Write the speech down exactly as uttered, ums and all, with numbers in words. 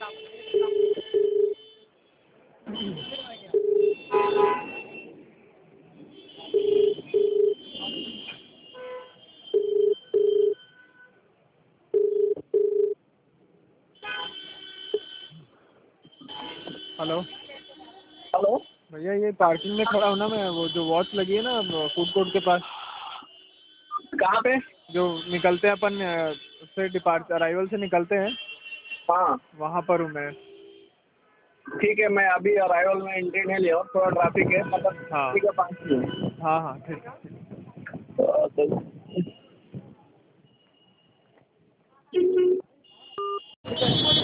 Hello hello. भैया, ये parking में खड़ा हूँ ना मैं, वो जो वॉच लगी है ना फूड कोर्ट के पास, कहाँ पे? जो निकलते हैं अपन अ, उससे डिपार्ट अराइवल से निकलते हैं, हाँ वहाँ पर हूँ मैं। ठीक है, मैं अभी अराइवल में एंट्री नहीं लिया हूँ, थोड़ा ट्रैफिक है, मतलब हाँ ठीक है, पाँच मिनट। हाँ हाँ ठीक है। तो- तो-